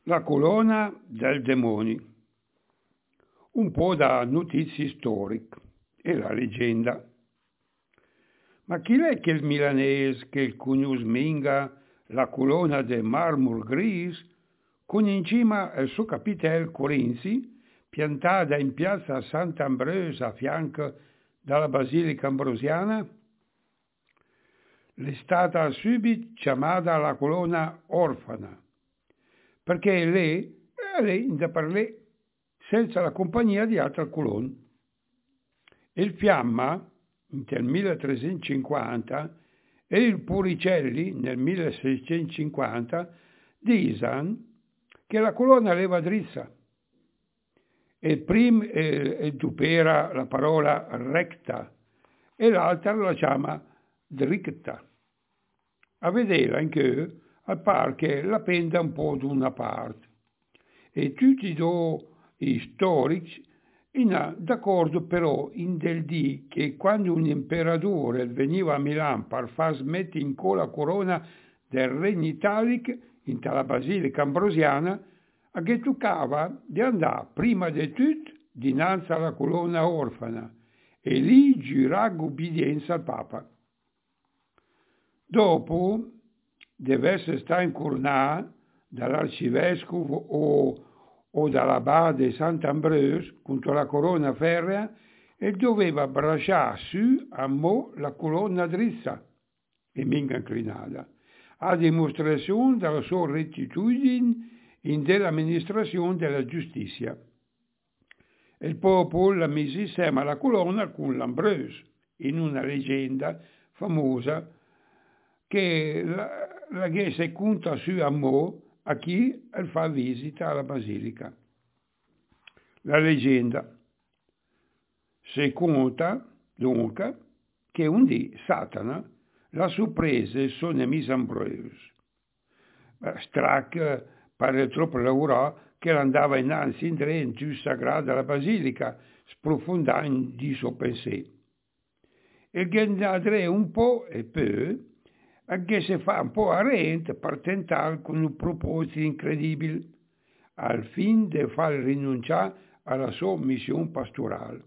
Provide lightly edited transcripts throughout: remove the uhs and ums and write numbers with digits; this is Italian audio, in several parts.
La colonna del demonio. Un po' da notizie storiche e la leggenda. Ma chi è che il milanese che il conosminga la colonna del marmor gris con in cima il suo capitel Corinzi piantata in piazza Sant'Ambrogio a fianco dalla Basilica Ambrosiana? È stata subito chiamata la colonna orfana, perché lei da per lei senza la compagnia di altre colonne. Il Fiamma nel 1350 e il Puricelli nel 1650 dicono che la colonna leva drizza. E prima dupera la parola recta e l'altra la chiama dritta. A vederla anche al par che la penda un po' da una parte. E tutti i storici d'accordo però in del dì che quando un imperatore veniva a Milano per far smettere in la corona del regno italico in tale basilica ambrosiana, a che toccava di andare prima di tutto dinanzi alla colonna orfana e lì giurare ubbidienza al Papa. Dopo deve essere stato incoronato dall'arcivescovo o dall'abate Sant'Ambrogio contro la corona ferrea e doveva bracciare su a mo la colonna drizza e mica inclinata, a dimostrazione della sua rettitudine in dell'amministrazione della giustizia. Il popolo la mise insieme alla colonna con l'Ambrogio, in una leggenda famosa che la chiesa conta su a mo a chi fa visita alla basilica. La leggenda si conta dunque che un dì Satana la sorprese il suo nemico Ambrogio. Strac pare troppo lavorò che andava innanzi in tre in giù sagrada alla basilica, sprofondando di suo pensiero. E gendadre un po' e poi anche se fa un po' arrente per tentare con un proposito incredibile, al fine di far rinunciare alla sua missione pastorale.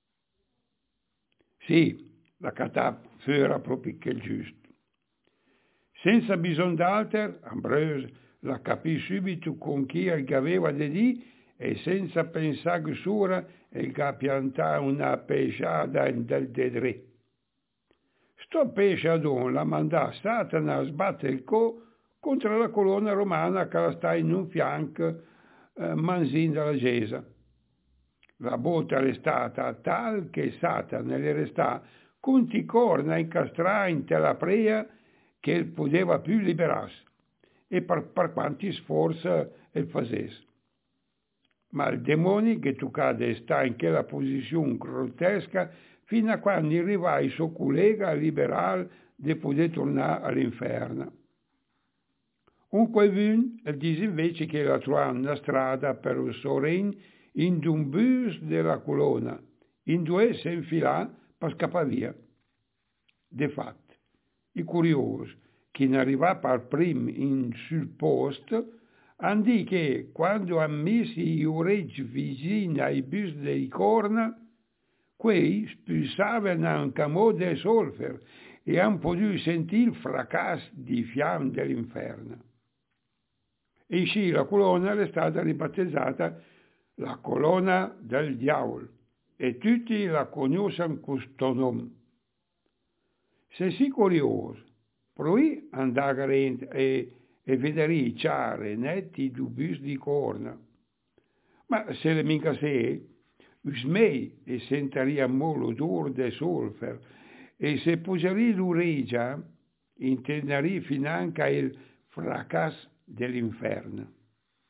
Sì, la catà era proprio che il giusto. Senza bisogno d'altro, Ambrogio la capì subito con chi il aveva di dire e senza pensare che sura il piantò una pesciata del dedre. Sto pesciadon la mandà Satana a sbattere il contro la colonna romana che la sta in un fianco manzin della chiesa. La botta è stata tal che Satana le restà con ti corna incastrà in la prea che poteva più liberarsi e per quanti sforzi il facesse. Ma il demonio che tu cade sta in quella posizione grottesca fino a quando arriva il suo collega a liberare di poter tornare all'inferno. Un qualcuno dice invece che la trovano la strada per il suo regno in un bus della colonna, in due si infila per scappare via. De fatto, i curiosi che ne arriva per primo sul posto hanno detto che quando hanno messo gli orecchi vicini ai bus dei corna, quei spulsavano un camo di solfero e hanno potuto sentire il fracasso di fiamme dell'inferno. E sì, la colonna è stata ribattezzata la colonna del diavolo e tutti la conoscono con questo nome. Se sei curioso, provi ad andare e vedere chiare, netti, dubbi di corna. Ma se le mica sei, usmei e sentiria l'odore del solfer e se poserai l'orecchia, intenderai finanche il fracasso dell'inferno.